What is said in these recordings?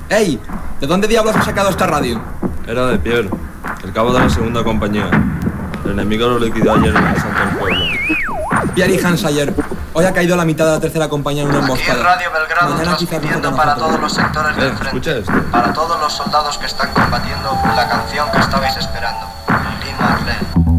¡Ey! ¿De dónde diablos has sacado esta radio? Era de Pierre, el cabo de la segunda compañía. El enemigo lo liquidó ayer en el Santo del Pueblo. Pierre y Hans ayer. Hoy ha caído la mitad de la tercera compañía en una emboscada. Aquí Radio Belgrado transmitiendo para todos los sectores del frente. Escucha esto. Para todos los soldados que están combatiendo, la canción que estabais esperando. Lili Marlene.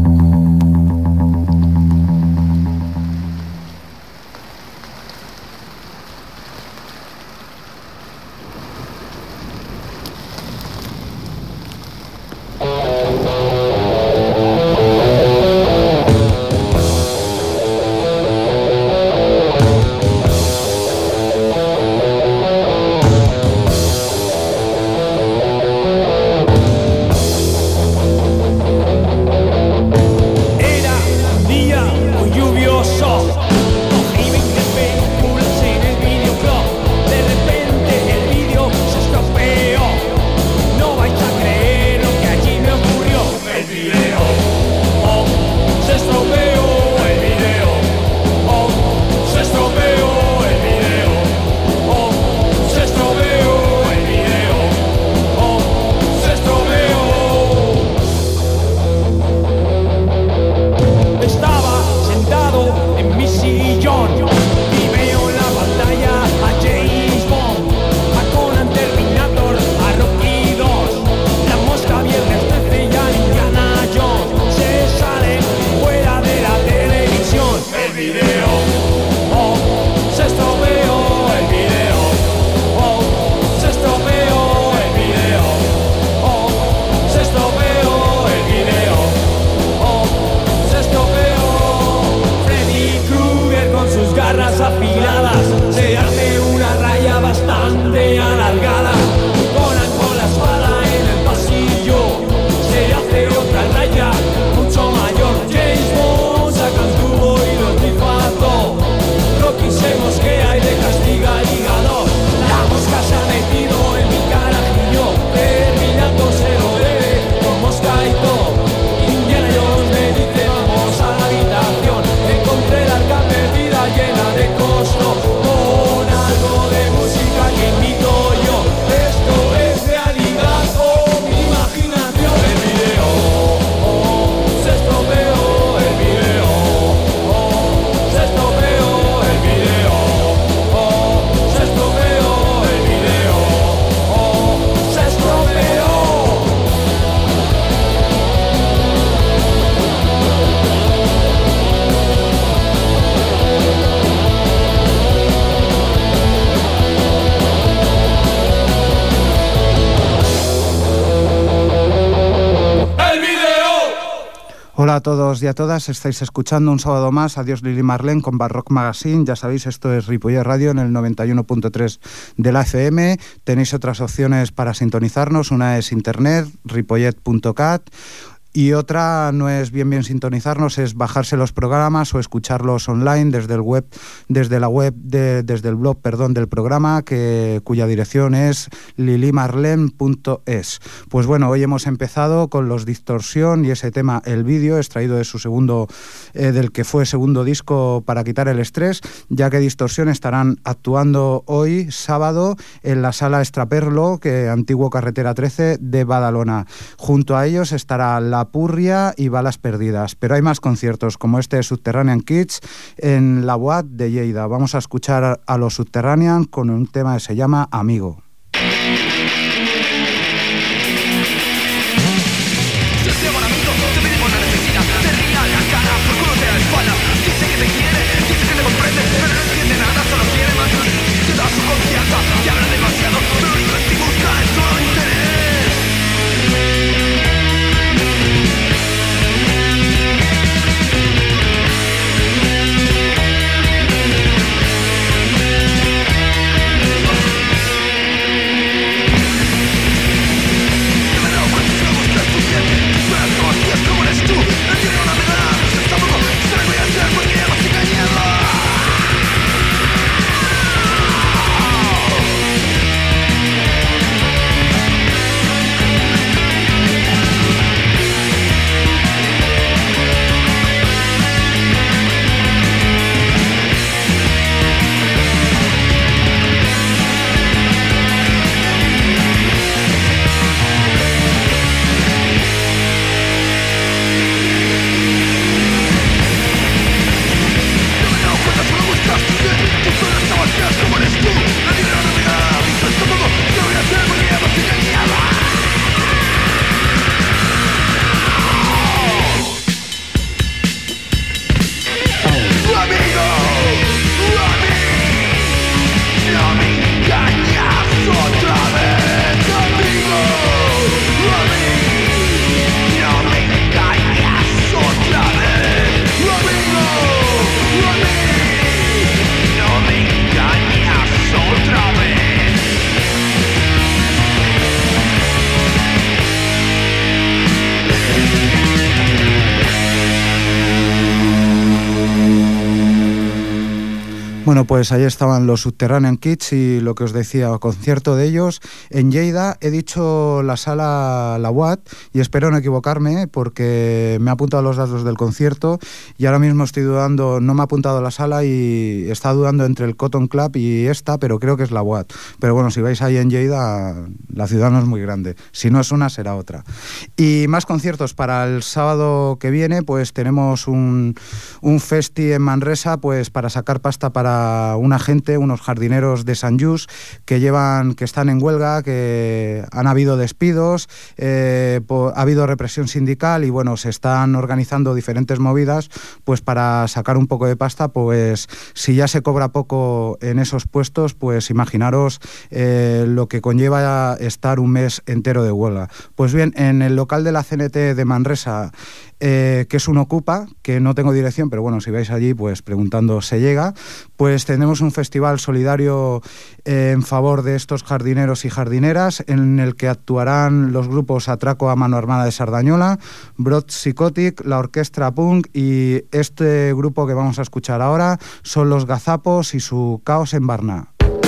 Hola a todos y a todas, estáis escuchando un sábado más Adiós Lili Marlene con Barrock Magazine. Ya sabéis, esto es Ripollet Radio en el 91.3 de la FM. Tenéis otras opciones para sintonizarnos, una es internet, ripollet.cat, y otra no es bien sintonizarnos, es bajarse los programas o escucharlos online desde el blog del programa, cuya dirección es lilimarlen.es. Pues bueno, hoy hemos empezado con los Distorsión y ese tema, el vídeo, extraído de su segundo, del que fue segundo disco Para quitar el estrés, ya que Distorsión estarán actuando hoy, sábado, en la Sala Estraperlo, antiguo Carretera 13 de Badalona. Junto a ellos estará La Purria y Balas Perdidas, pero hay más conciertos como este de Subterranean Kids en la Boat de Lleida. Vamos a escuchar a los Subterranean con un tema que se llama Amigo. Bueno, pues ahí estaban los Subterranean Kids y lo que os decía, concierto de ellos en Lleida. He dicho la sala La Watt y espero no equivocarme porque me he apuntado los datos del concierto y ahora mismo estoy dudando, no me ha apuntado la sala y está dudando entre el Cotton Club y esta, pero creo que es La Watt. Pero bueno, si vais ahí en Lleida, la ciudad no es muy grande. Si no es una, será otra. Y más conciertos para el sábado que viene, pues tenemos un festi en Manresa, pues para sacar pasta para una gente, unos jardineros de Sant Just que están en huelga, que han habido despidos, ha habido represión sindical y bueno, se están organizando diferentes movidas pues para sacar un poco de pasta. Pues si ya se cobra poco en esos puestos, pues imaginaros lo que conlleva estar un mes entero de huelga. Pues bien, en el local de la CNT de Manresa, que es un Ocupa, que no tengo dirección, pero bueno, si vais allí, pues preguntando se llega, pues tenemos un festival solidario en favor de estos jardineros y jardineras, en el que actuarán los grupos Atraco a Mano Armada de Sardañola, Broad Psychotic, la Orquestra Punk y este grupo que vamos a escuchar ahora son los Gazapos y su Caos en Barna.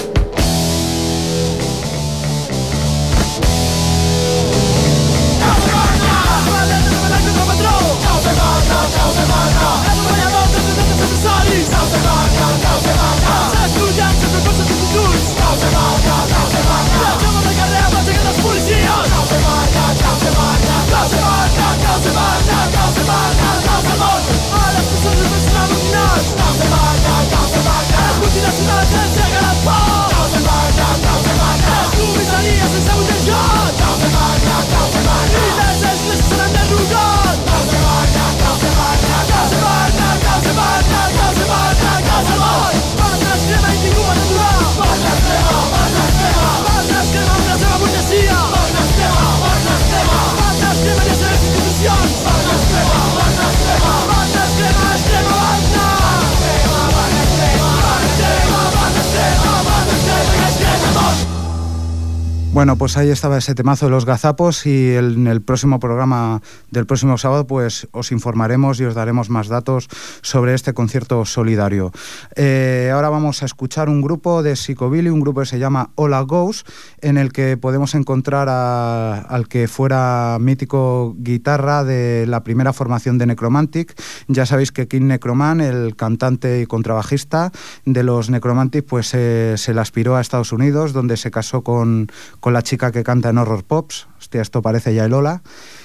Bueno, pues ahí estaba ese temazo de los Gazapos y en el próximo programa del próximo sábado pues os informaremos y os daremos más datos sobre este concierto solidario. Ahora vamos a escuchar un grupo de Psychobilly, un grupo que se llama Hola Ghost, en el que podemos encontrar al que fuera mítico guitarra de la primera formación de Necromantic. Ya sabéis que King Necroman, el cantante y contrabajista de los Necromantic, pues se le aspiró a Estados Unidos, donde se casó con la chica que canta en Horror Pops. Hostia, esto parece ya el Ola.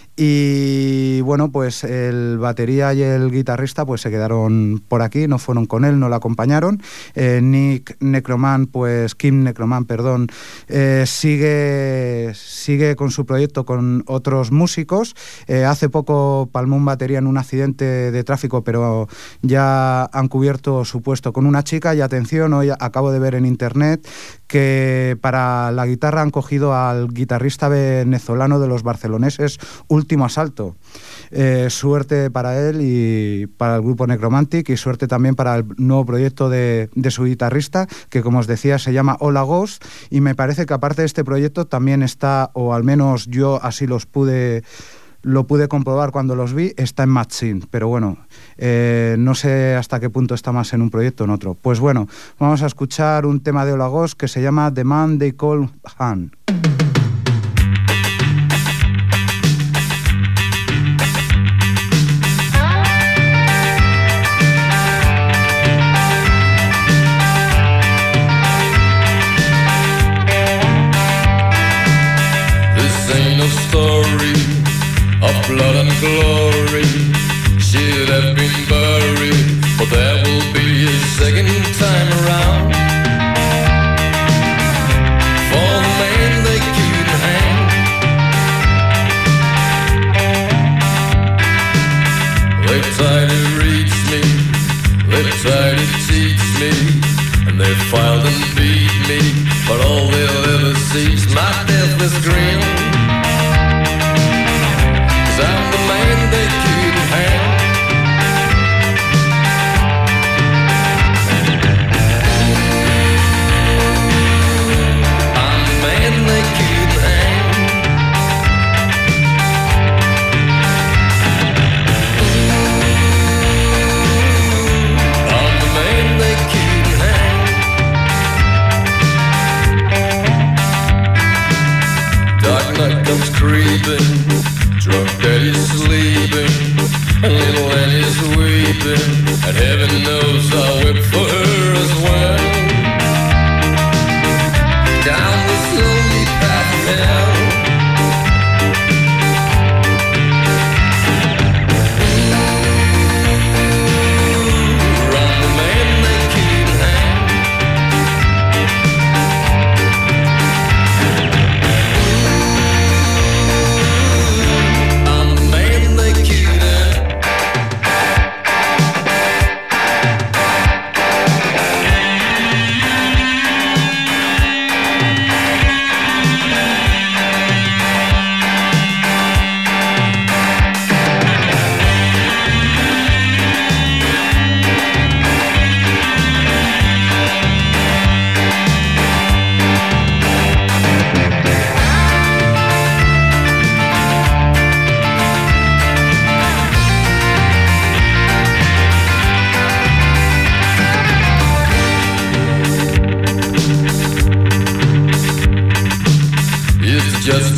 Y bueno, pues el batería y el guitarrista pues se quedaron por aquí, no fueron con él, no le acompañaron. Kim Necroman, perdón, sigue con su proyecto con otros músicos. Hace poco palmó un batería en un accidente de tráfico, pero ya han cubierto su puesto con una chica. Y atención, hoy acabo de ver en internet que para la guitarra han cogido al guitarrista venezolano de los barceloneses Último Asalto. Suerte para él y para el grupo Necromantic, y suerte también para el nuevo proyecto de su guitarrista, que como os decía se llama Hola Ghost, y me parece que aparte de este proyecto también está, o al menos yo así lo pude comprobar cuando los vi, está en Machine, pero bueno, no sé hasta qué punto está más en un proyecto o en otro. Pues bueno, vamos a escuchar un tema de Hola Ghost que se llama The Man They Call Han. Story of blood and glory, she'd have been buried, but there will be a second time around for the man they couldn't hang. They tried to reach me, they tried to teach me, and they filed and beat me, but all they'll ever see is my deathless grin. I'm the man they couldn't hang. I'm the man they couldn't hang. I'm the man they couldn't hang.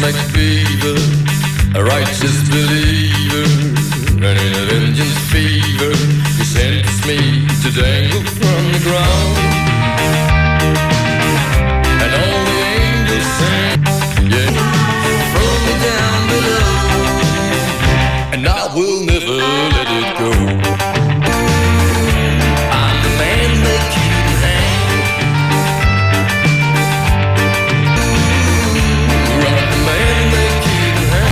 chronic fever, a righteous believer, running a vengeance fever. He sentenced me to dangle from the ground, and all the angels sang, yeah, throw me down below, and I will never let it go. I'm the man that couldn't hang. I'm the man that couldn't hang.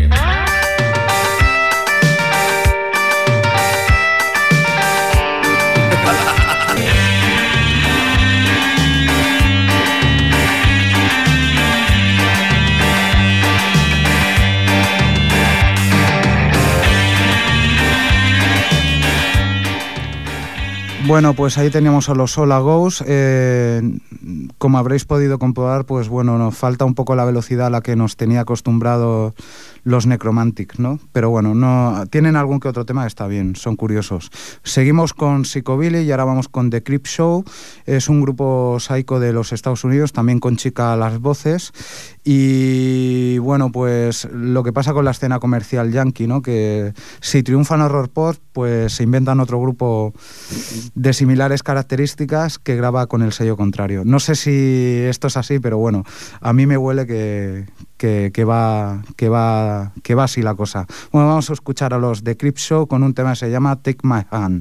Bueno, pues ahí teníamos a los Sola Ghost. Como habréis podido comprobar, pues bueno, nos falta un poco la velocidad a la que nos tenía acostumbrado los Necromantic, ¿no? Pero bueno, no tienen algún que otro tema que está bien, son curiosos. Seguimos con Psychobilly y ahora vamos con The Creepshow. Es un grupo psycho de los Estados Unidos, también con chica a las voces. Y bueno, pues lo que pasa con la escena comercial yankee, ¿no? Que si triunfan horror pop, pues se inventan otro grupo de similares características que graba con el sello contrario. No sé si esto es así, pero bueno, a mí me huele que va así la cosa. Bueno, vamos a escuchar a los The Creepshow con un tema que se llama Take My Hand.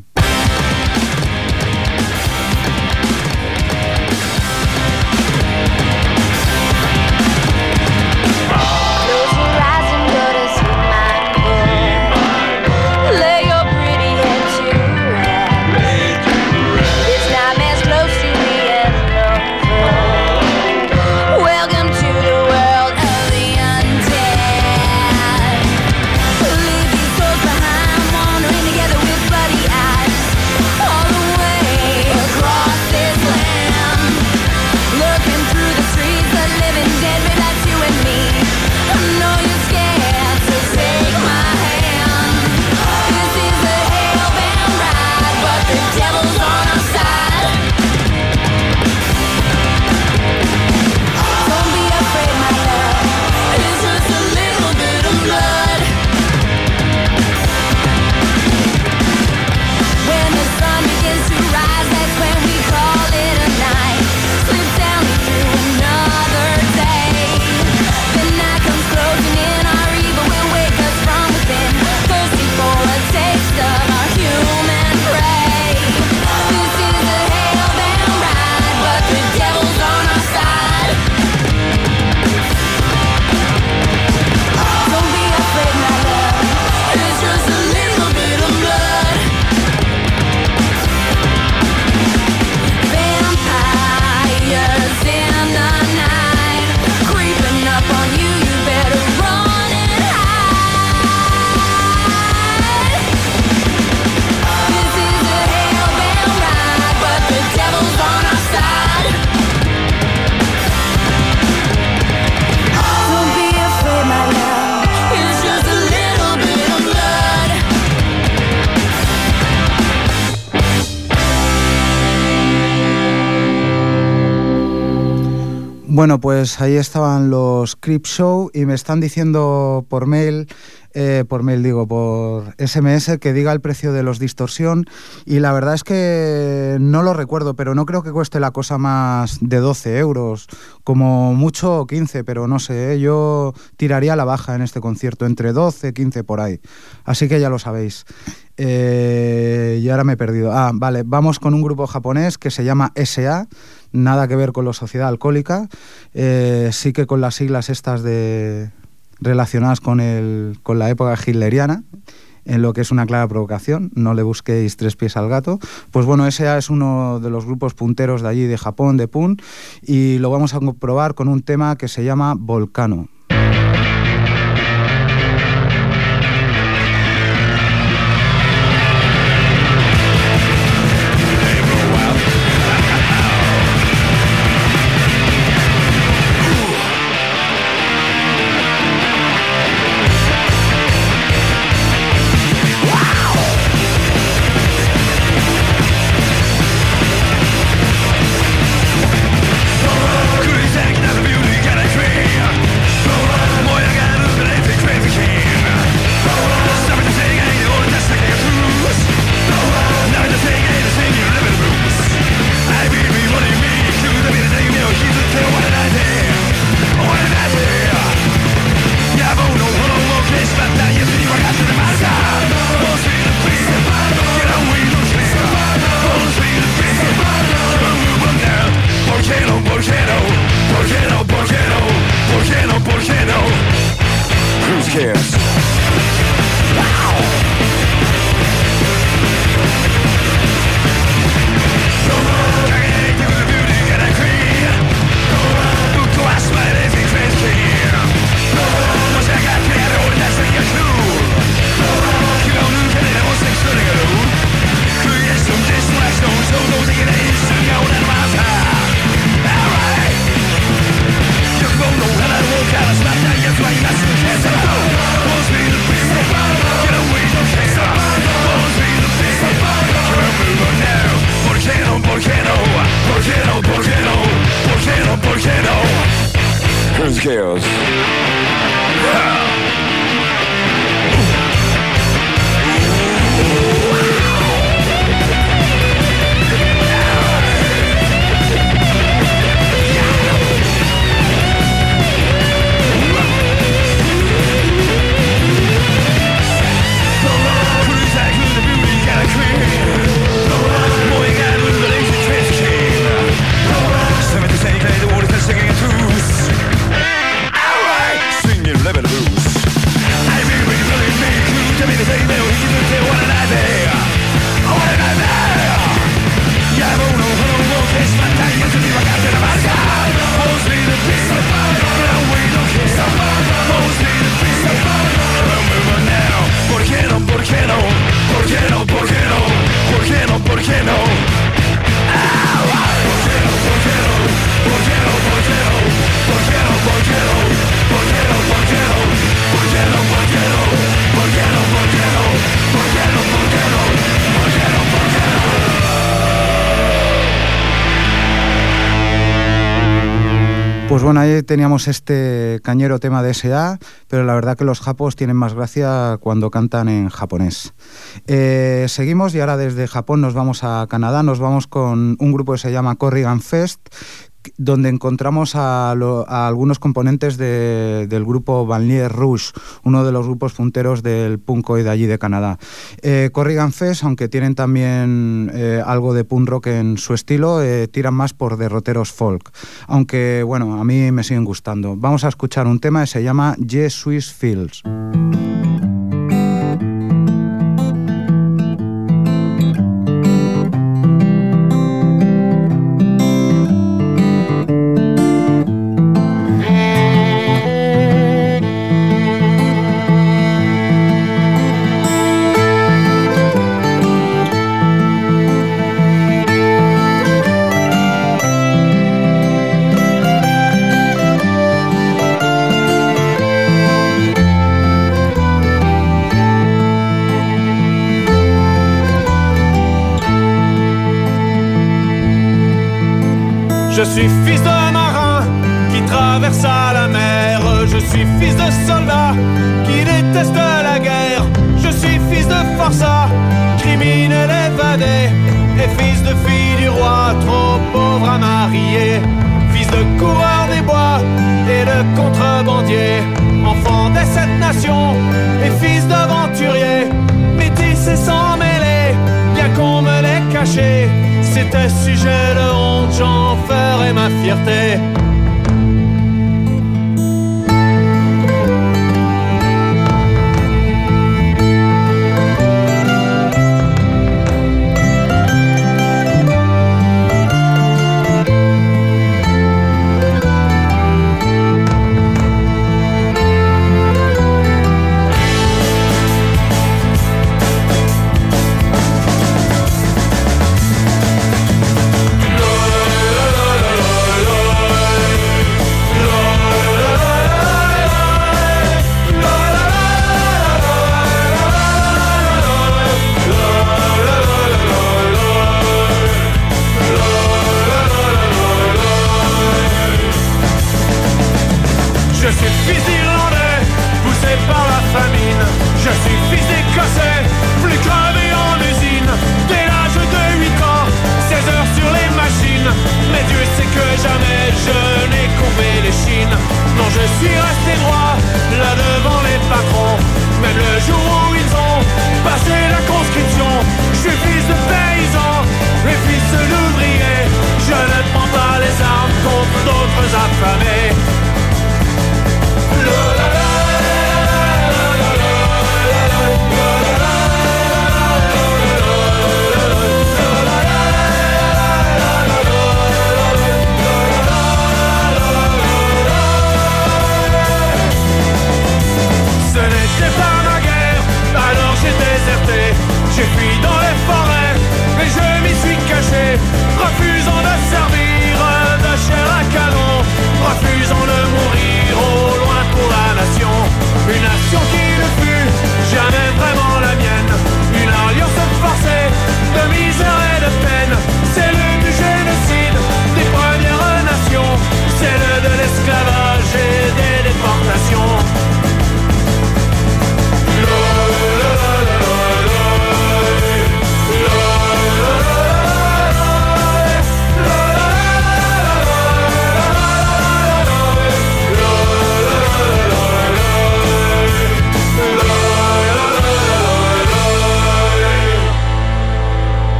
Bueno, pues ahí estaban los Creepshow y me están diciendo por SMS que diga el precio de los Distorsión, y la verdad es que no lo recuerdo, pero no creo que cueste la cosa más de 12 euros, como mucho 15, pero no sé, ¿eh? Yo tiraría a la baja en este concierto, entre 12, 15 por ahí, así que ya lo sabéis. Y ahora me he perdido. Vale, vamos con un grupo japonés que se llama SA, nada que ver con la Sociedad Alcohólica, sí que con las siglas estas relacionadas con la época hitleriana, en lo que es una clara provocación, no le busquéis tres pies al gato. Pues bueno, SA es uno de los grupos punteros de allí, de Japón, de punk, y lo vamos a comprobar con un tema que se llama Volcano. Could exact the beauty galaxy. cares? Pues bueno, ahí teníamos este cañero tema de S.A., pero la verdad que los japos tienen más gracia cuando cantan en japonés. Seguimos y ahora desde Japón nos vamos a Canadá, nos vamos con un grupo que se llama Corrigan Fest, donde encontramos a algunos componentes del grupo Banlieue Rouge, uno de los grupos punteros del punk de allí de Canadá. Corrigan Fest, aunque tienen también algo de punk rock en su estilo, tiran más por derroteros folk, aunque bueno, a mí me siguen gustando. Vamos a escuchar un tema que se llama Je suis Fields. Je suis fils de marin qui traversa la mer. Je suis fils de soldat qui déteste la guerre. Je suis fils de forçat, criminel évadé, et fils de fille du roi, trop pauvre à marier. Fils de coureur des bois et de contrebandier, enfant des 7 nations et fils d'aventurier. Métis et sans mêler, bien qu'on me l'ait caché, c'était sujet de honte, j'en ferai ma fierté.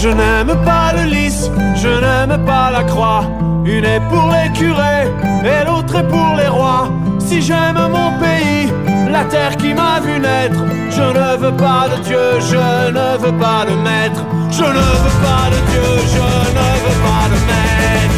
Je n'aime pas le lys, je n'aime pas la croix. Une est pour les curés et l'autre est pour les rois. Si j'aime mon pays, la terre qui m'a vu naître, je ne veux pas de Dieu, je ne veux pas de maître. Je ne veux pas de Dieu, je ne veux pas de maître.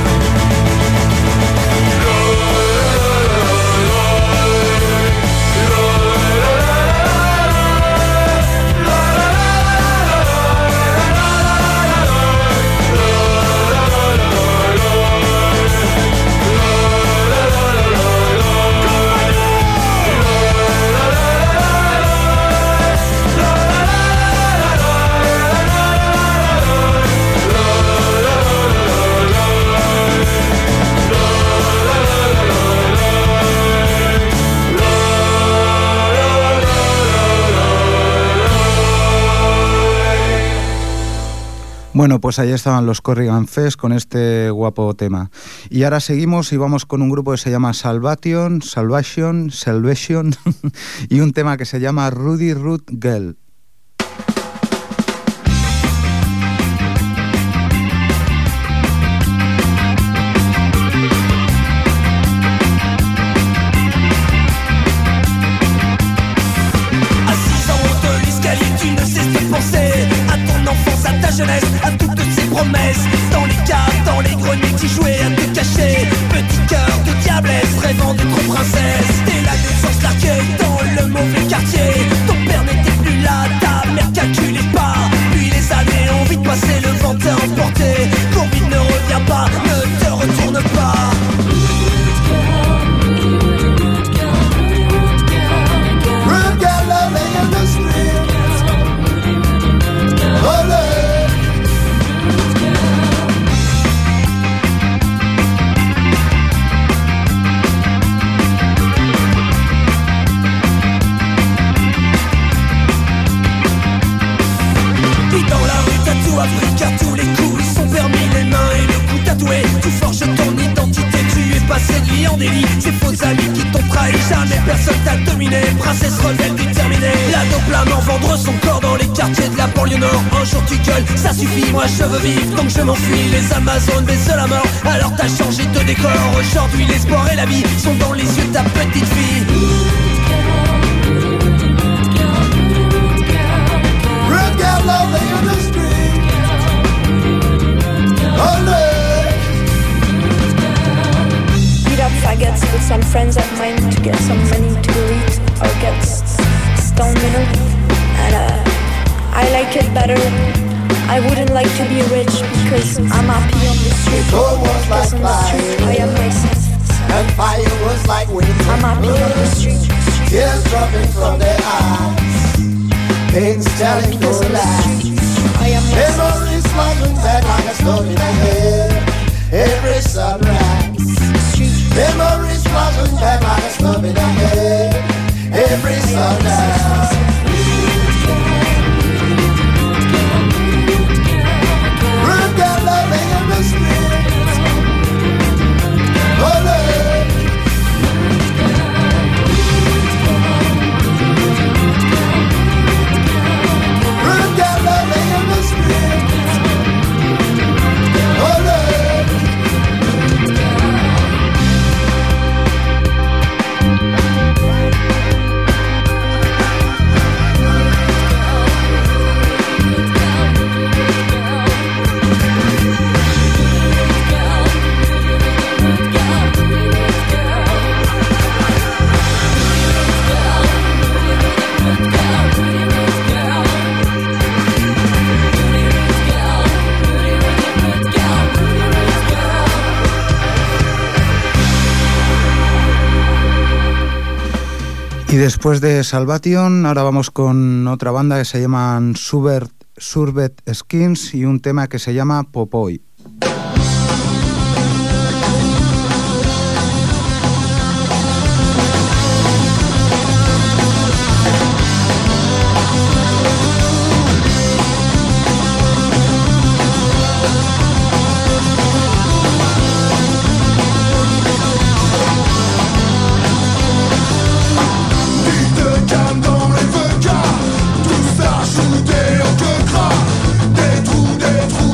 Bueno, pues ahí estaban los Corrigan Fest con este guapo tema. Y ahora seguimos y vamos con un grupo que se llama Salvation, y un tema que se llama Rudy Root Girl. Jeunesse, à toutes ces promesses, dans les caves, dans les greniers, qui jouaient à te cacher. Petit cœur de diablesse, rêvant d'être princesse. T'es la naissance larguée dans le mauvais quartier. Ton père n'était plus là, ta mère calculait pas. Puis les années ont vite passé, le vent t'a emporté. Covid ne revient pas, ne te retourne pas. Rude girl, loving in the street. Africa, tous les coups sont permis, les mains et le cou tatoué. Tu forges ton identité, tu es passé de vie en délit. Ces faux amis qui t'ont trahi, jamais personne t'a dominé. Princesse rebelle déterminée, la dope la mort, vendre son corps dans les quartiers de la banlieue nord. Un jour tu gueules, ça suffit, moi je veux vivre, donc je m'enfuis. Les Amazones baissent la mort, alors t'as changé de décor. Aujourd'hui l'espoir et la vie sont dans les yeux de ta petite fille. Rude girl, lovely on the street. Beat up faggots with some friends of mine to get some money to go eat or get stoned, you know. And I like it better. I wouldn't like to be rich because I'm happy on the street. Because on the street I am myself. And fire was like wind. I'm happy on the street. Tears dropping from their eyes. Pains telling no lies. Memories flashing back like a storm in the head. Every sunrise. Memories flashing back like a storm in the head. Every sunrise. Rude girl loving in the street. Oh Lord. Rude girl loving in the street. Oh Lord. Y después de Salvation, ahora vamos con otra banda que se llaman Surbet Skins y un tema que se llama Popoy. Des trous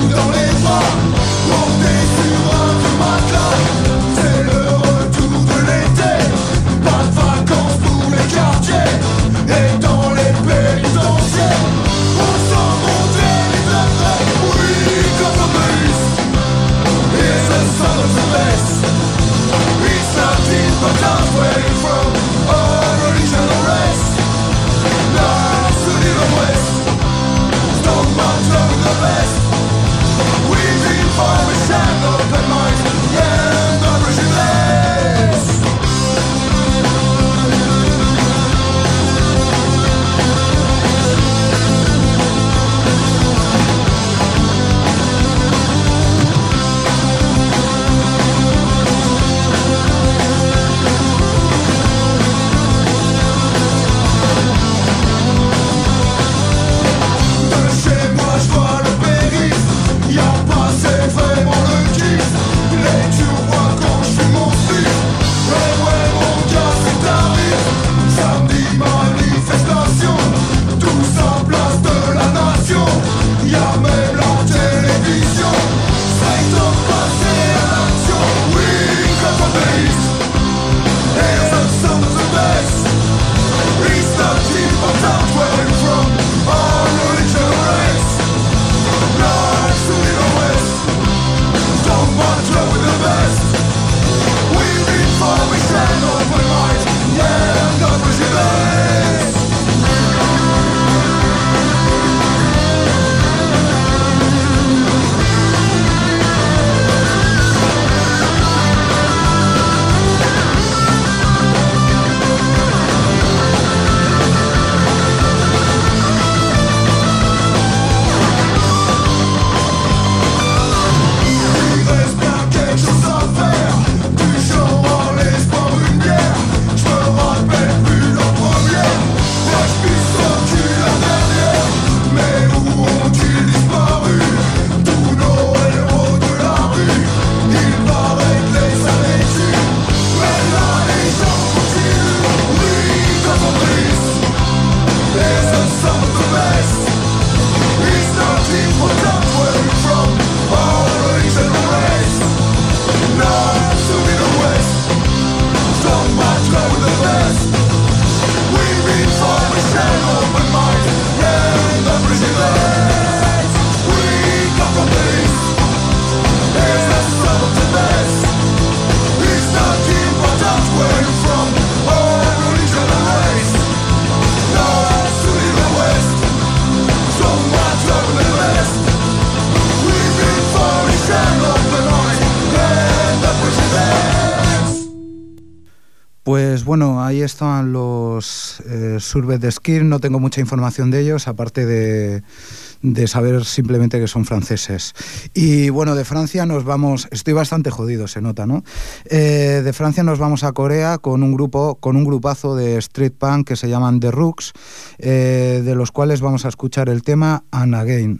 Pues bueno, ahí están los Surbet de Skir. No tengo mucha información de ellos, aparte de saber simplemente que son franceses. Y bueno, de Francia nos vamos, estoy bastante jodido, se nota, ¿no? De Francia nos vamos a Corea con un grupazo de street punk que se llaman The Rooks, de los cuales vamos a escuchar el tema And Again.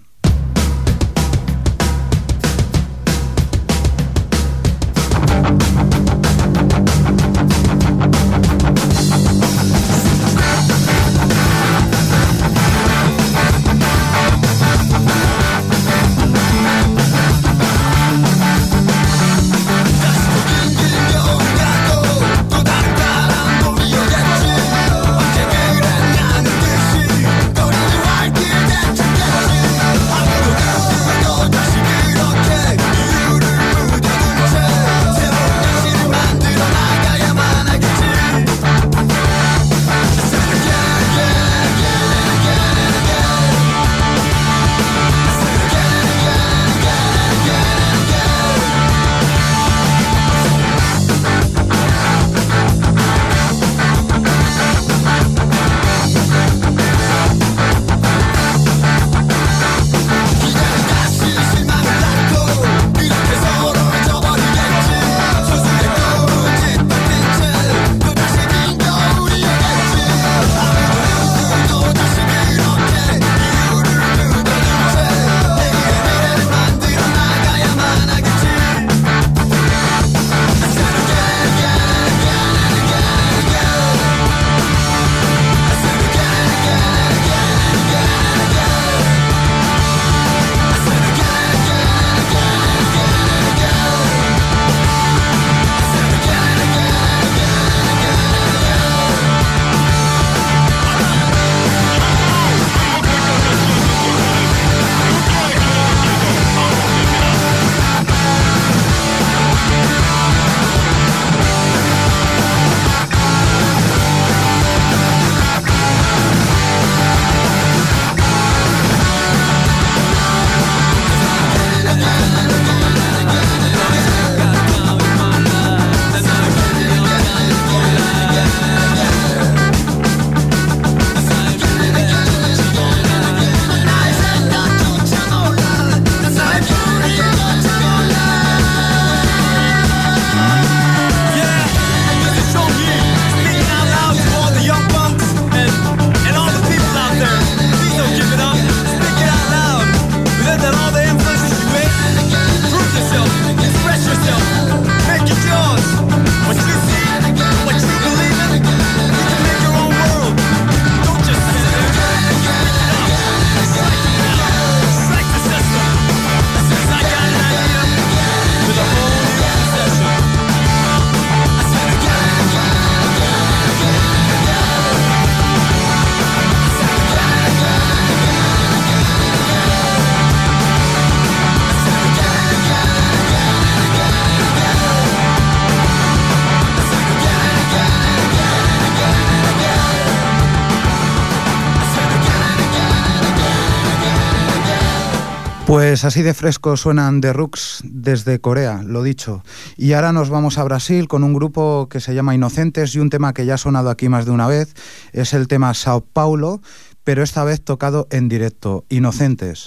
Pues así de fresco suenan The Rooks desde Corea, lo dicho. Y ahora nos vamos a Brasil con un grupo que se llama Inocentes y un tema que ya ha sonado aquí más de una vez. Es el tema Sao Paulo, pero esta vez tocado en directo. Inocentes.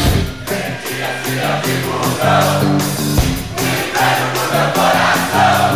Coração.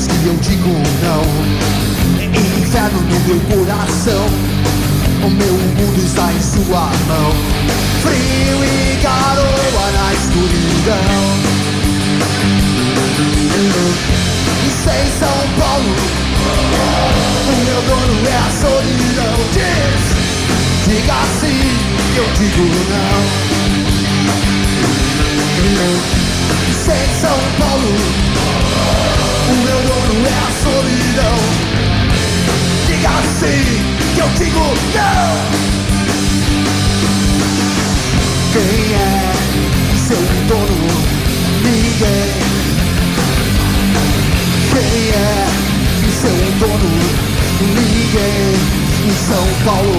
dias que eu digo não. Inferno no meu coração, o meu mundo está em sua mão. Frio e garoa na escuridão. E sem São Paulo, o meu dono é a solidão. Diga sim, eu digo não. E sem São Paulo, o meu dono é a solidão. Diga sim, eu digo não. Quem é seu dono? Ninguém. Quem é seu dono? Ninguém em São Paulo.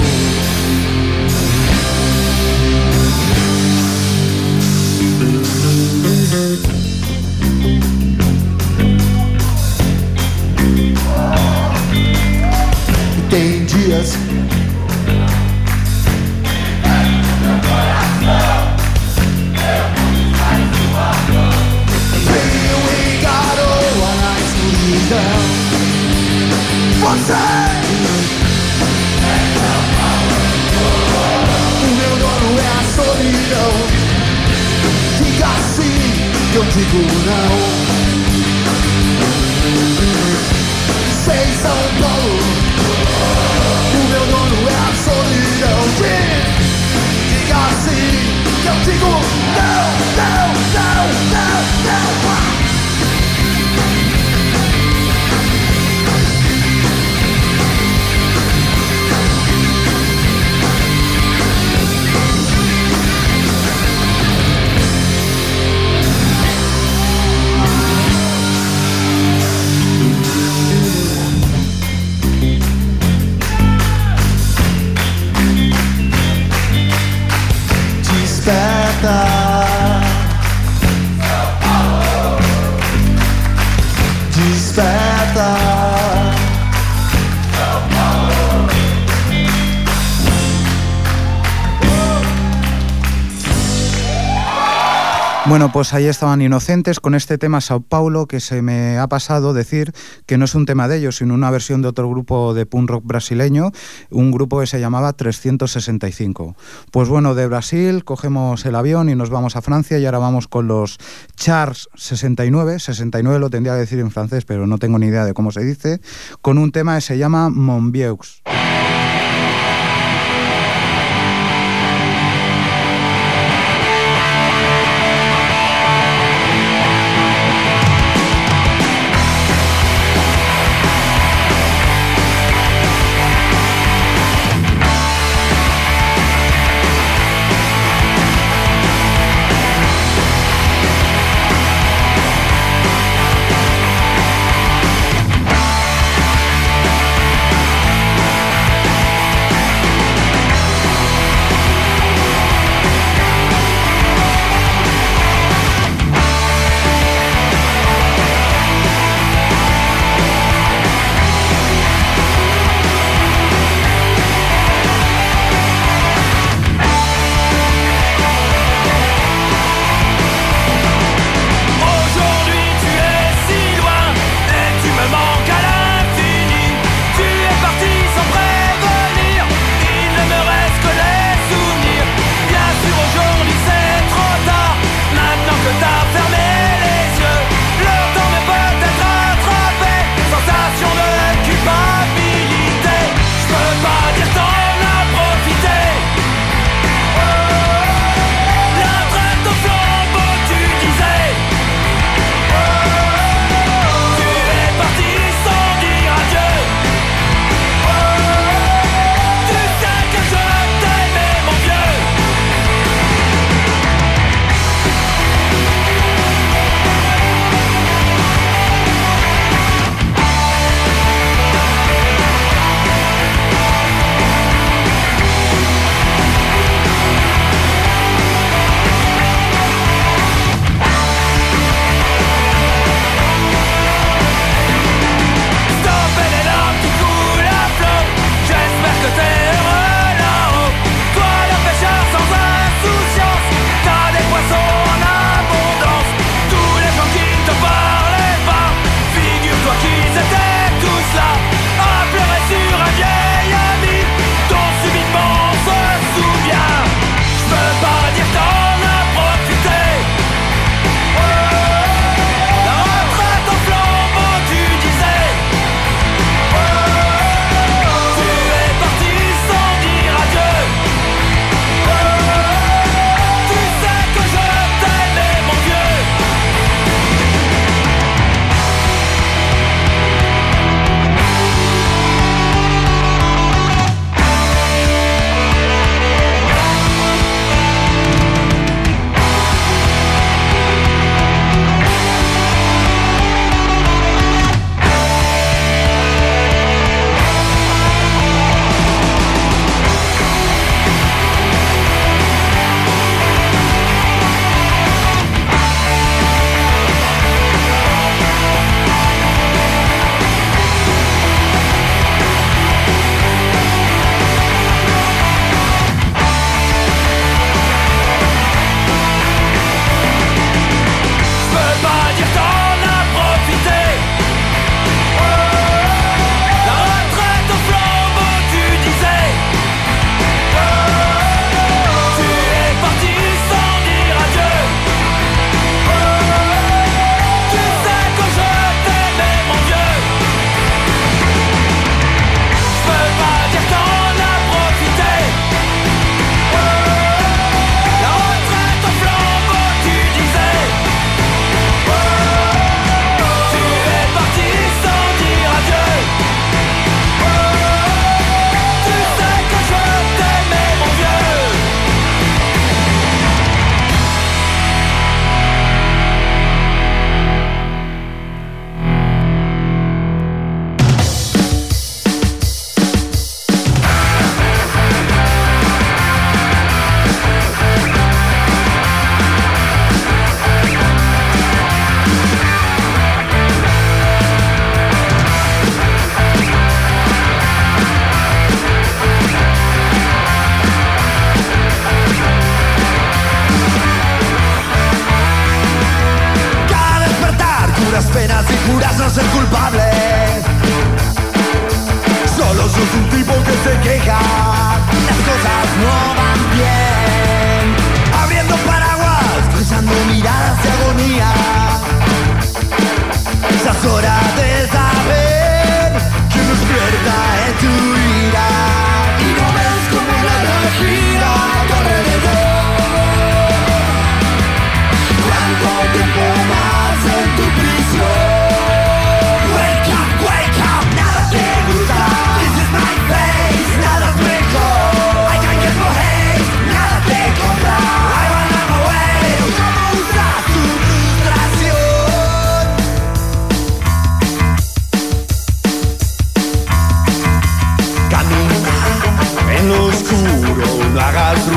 Tem dias frio e garoa na escuridão. Você o meu dono é a solidão. Diga sim, eu digo não. Sem São Paulo, o meu dono é a solidão. Diga sim, eu digo não, não, não, não, não. Desperta, desperta. Bueno, pues ahí estaban Inocentes con este tema Sao Paulo, que se me ha pasado decir que no es un tema de ellos, sino una versión de otro grupo de punk rock brasileño, un grupo que se llamaba 365. Pues bueno, de Brasil cogemos el avión y nos vamos a Francia, y ahora vamos con los Chars 69, 69 lo tendría que decir en francés, pero no tengo ni idea de cómo se dice, con un tema que se llama Mon Vieux.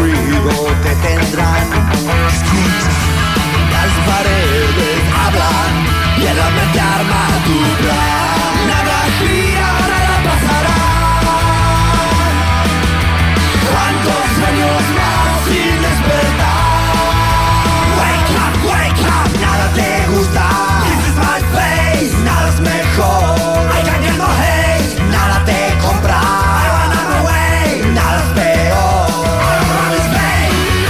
abrigo te tendrán. Escucha, las paredes hablan y en la mente arma tu plan. Nada gira, nada pasará. ¿Cuántos años más sin despertar? Wake up, nada te gusta. This is my face, nada es mejor. I can get no hate, nada te compra. I run out of way, nada es peor. I run this way.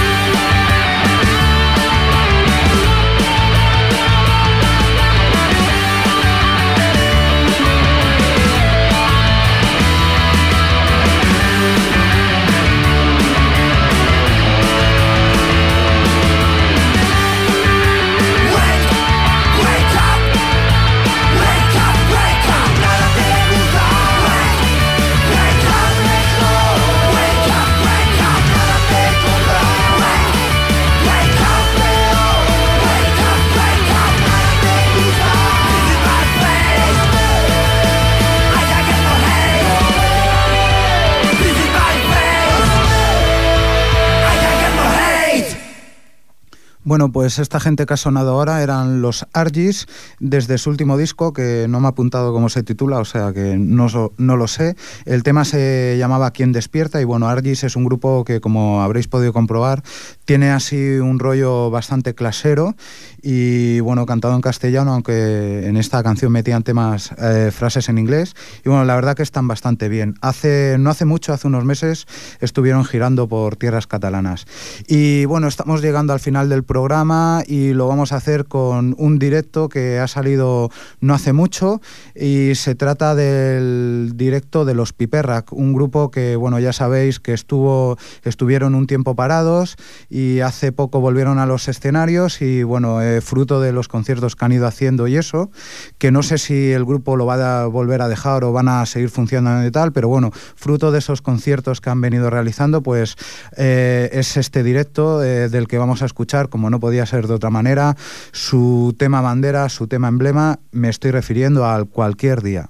Bueno, pues esta gente que ha sonado ahora eran los Argis, desde su último disco, que no me ha apuntado cómo se titula, o sea que no lo sé. El tema se llamaba ¿Quién despierta? Y bueno, Argis es un grupo que, como habréis podido comprobar, tiene así un rollo bastante clasero y bueno, cantado en castellano, aunque en esta canción metían frases en inglés. Y bueno, la verdad que están bastante bien. No hace mucho, hace unos meses, estuvieron girando por tierras catalanas. Y bueno, estamos llegando al final del programa y lo vamos a hacer con un directo que ha salido no hace mucho, y se trata del directo de los Piperrak, un grupo que, bueno, ya sabéis que estuvieron un tiempo parados y hace poco volvieron a los escenarios y bueno, fruto de los conciertos que han ido haciendo y eso, que no sé si el grupo lo va a volver a dejar o van a seguir funcionando y tal, pero bueno, fruto de esos conciertos que han venido realizando, pues es este directo del que vamos a escuchar, como no podía ser de otra manera, su tema bandera, su tema emblema. Me estoy refiriendo al Cualquier Día.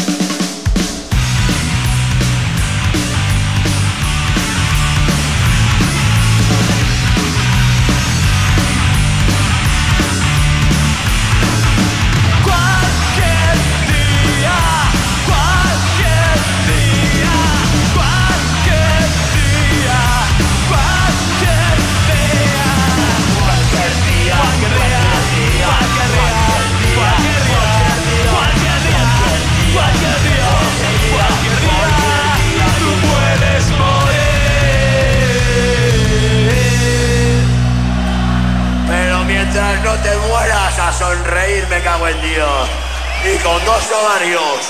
No te mueras a sonreír, me cago en Dios. Y con dos ovarios.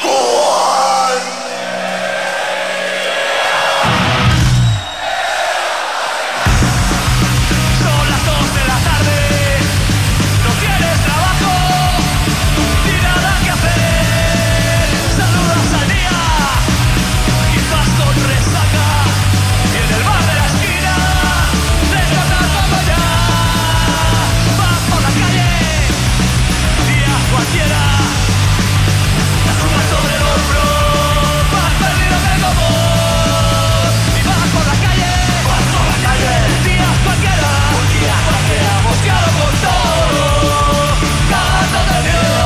Son las 2 de la tarde. No tienes trabajo ni nada que hacer. Saludas al día y vas con resaca. Y en el bar de la esquina descansas todo ya. Cualquiera, la suma sobre el hombro, más perdido que como. Y vas por la calle, días cualquiera, mosqueado con todo, cagando de miedo.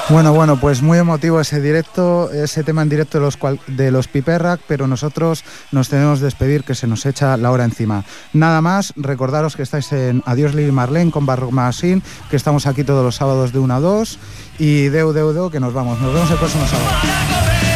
Bueno, pues muy emotivo ese directo, ese tema en directo de los Piperrack, pero nosotros nos tenemos que despedir, que se nos echa la hora encima. Nada más, recordaros que estáis en Adiós Lili Marlene con Barrock Magazine, que estamos aquí todos los sábados de 1 a 2, y deu, que nos vemos el próximo sábado.